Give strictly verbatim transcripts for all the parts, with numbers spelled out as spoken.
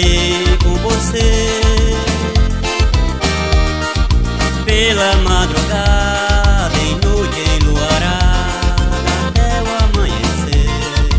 sair com você pela madrugada, em noite enluarada, até o amanhecer.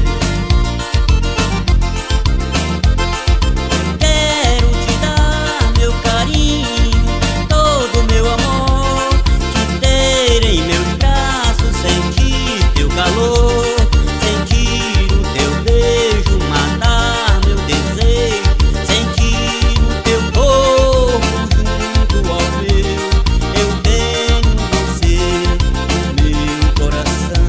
Quero te dar meu carinho, todo meu amor, te ter em meus braços, sentir teu calor, sentir o teu beijo, matar meu desejo, sentir o teu corpo junto ao meu. Eu tenho você no meu coração.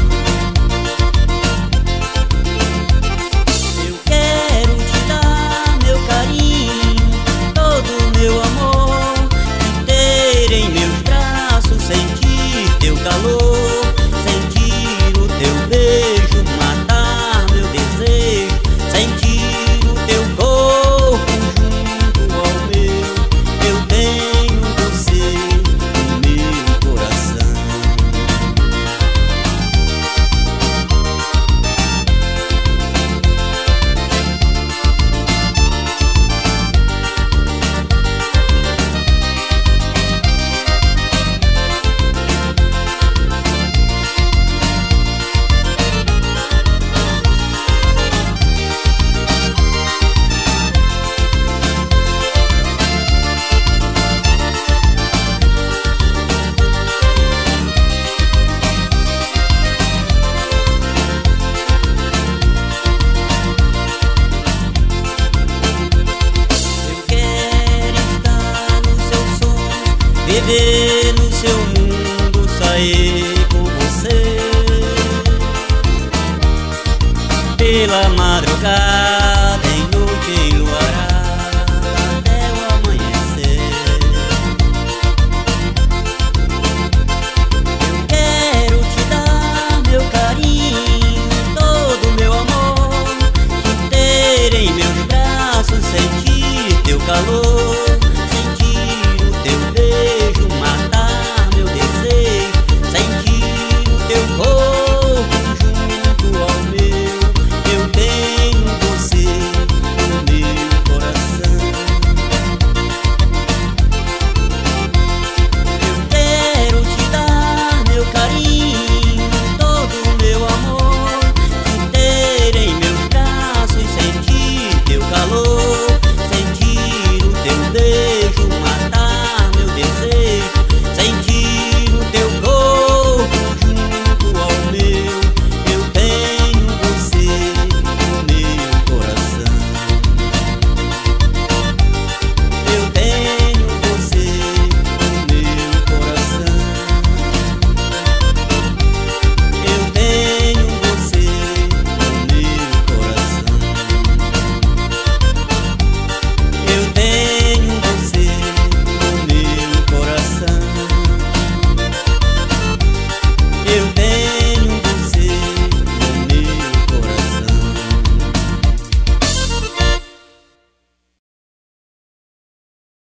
Eu quero te dar meu carinho, todo meu amor, te ter em meus braços, sentir teu calor, sentir o teu beijo, matar meu desejo, sentir o teu corpo junto ao meu. Eu tenho você no meu coração. Viver no seu mundo, sair com você pela madrugada, em noite enluarada, até o amanhecer. Eu quero te dar meu carinho, todo meu amor, te ter em meus braços, sentir teu calor,